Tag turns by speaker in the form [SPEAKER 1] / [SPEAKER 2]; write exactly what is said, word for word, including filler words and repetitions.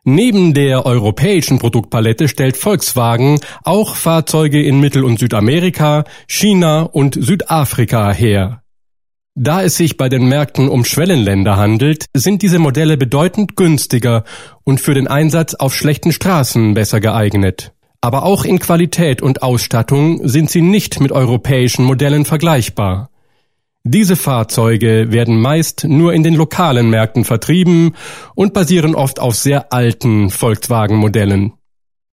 [SPEAKER 1] Neben der europäischen Produktpalette stellt Volkswagen auch Fahrzeuge in Mittel- und Südamerika, China und Südafrika her. Da es sich bei den Märkten um Schwellenländer handelt, sind diese Modelle bedeutend günstiger und für den Einsatz auf schlechten Straßen besser geeignet. Aber auch in Qualität und Ausstattung sind sie nicht mit europäischen Modellen vergleichbar. Diese Fahrzeuge werden meist nur in den lokalen Märkten vertrieben und basieren oft auf sehr alten Volkswagen-Modellen.